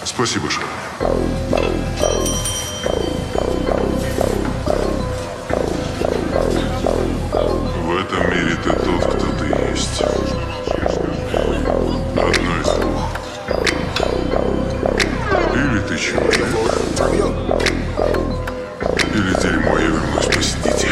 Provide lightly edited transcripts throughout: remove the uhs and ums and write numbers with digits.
Спасибо, Шар. В этом мире ты тот, кто ты есть. Одно из двух. Или ты человек, или дерьмо, я вернусь посидите.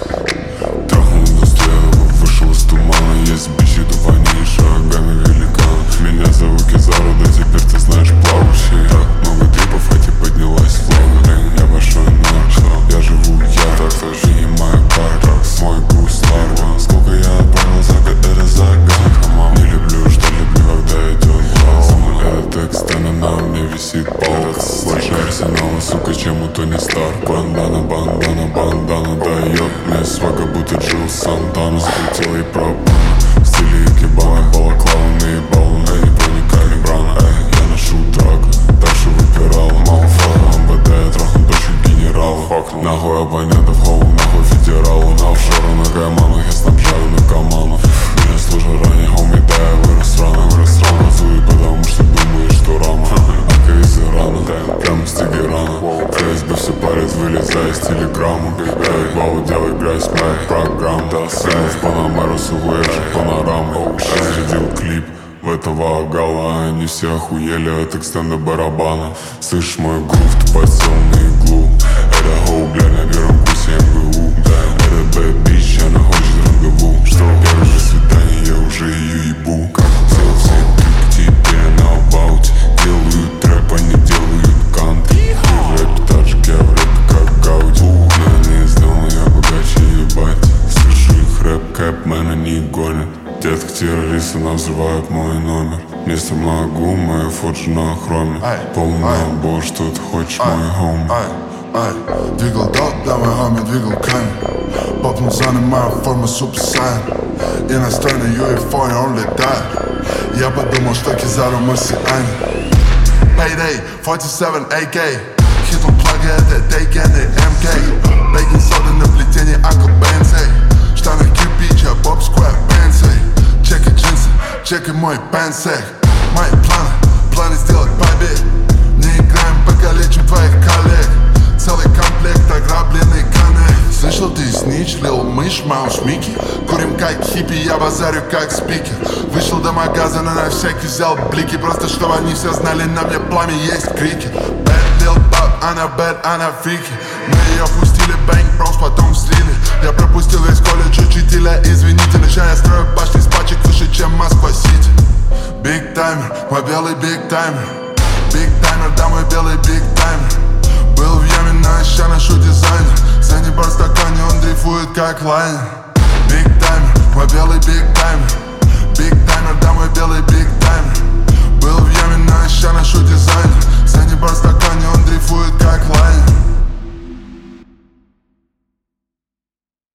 Трахнул индустрию, вышел из тумана. Есть бичи тупаней, шагами великан. Меня зовут Кизару, да теперь ты знаешь плавающий. Так много трипов, хотя поднялась флага. Я большой ночь, я живу я. Так тоже и моя пара, мой груз ларва. Сколько я отправил за год, это загадка. Не люблю, что люблю, когда идет глаз. За мной этот текст, на мне висит палка. Больше арсенала, сука, чем у Тони Старк. Бандана, бандана, бандана дает мне свага, будто Джилл Сантана. Закрутила и пропана в стиле икебана. Балаклава наебала, эй, броника Брана. Эй, я ношу драку, дальше выпирала. Малфа, МВД, я трахну дочь генерала. Нахуй абонентов, хоу, нахуй федералу. На офшоры, на кайманах, я снабжаю на команду. Меня служа ранее, хоуми, да, я вырос рано. Разуй, потому что думаешь, что рано. Ака из Ирана, прямо с Тегерана. ФСБ все парит, вылезая из телеграмму. Эй, бау, делай грязь, моя программа. Сцена в Панамеру, сугуэши, панорамы. Разрядил клип в этого гала. Они все охуели от экстенда барабана. Слышишь мой грув, ты подсел на иглу. Это хоу, бля, на первом курсе МГУ. Это бэд бич, она хочет рандеву. Первое же свидание, я уже ее ебу. Сделал все трюки, теперь она абауте. Делают трэп, они делают канты. Ты в рэпе тачек, я в рэпе как Гауди. Я не сделал, я богаче ебать. Слышу их рэп, кэпмен, они гонят. Детка террористы нам взрывают мой номер. Место могу, моя фоджи на хроме. Полный набор, что ты хочешь, мой хоми. Двигал долг, да мой хоми, двигал камень. Попнул за ним, моя форма супер сайен. Иностранный UFO, и он летает. Я подумал, что Кизару марсианин. Payday, 47 AK. Хит он плага, это дейкенный МК. Бейкинг сода на плетении Акл Бенсей. Штаны кирпич, а Боб Сквер Бенсей. Чекай джинсы, чекай мой пенсек. Мои планы сделать побег. Не играем, покалечим твоих коллег. Целый комплект, ограбленный коннект. Слышал, ты снич, лил мышь, маус, Микки. Курим как хиппи, я базарю как спикер. Вышел до магазина, на всякий взял блики. Просто чтобы они все знали, на мне пламя есть крики. Bad lil pop, она bad, она фрики. Мы ее пустили, бэнк, бронс, потом слили. Я пропустил весь колледж учителя, извините. Начал я строю башни с пачек выше, чем Москва-Сити. Биг таймер, мой белый биг таймер. Биг таймер, да мой белый биг таймер. Был в яме, но ща ношу дизайнер. За небар в стакане, он дрейфует как лайнер. Биг таймер, мой белый биг таймер.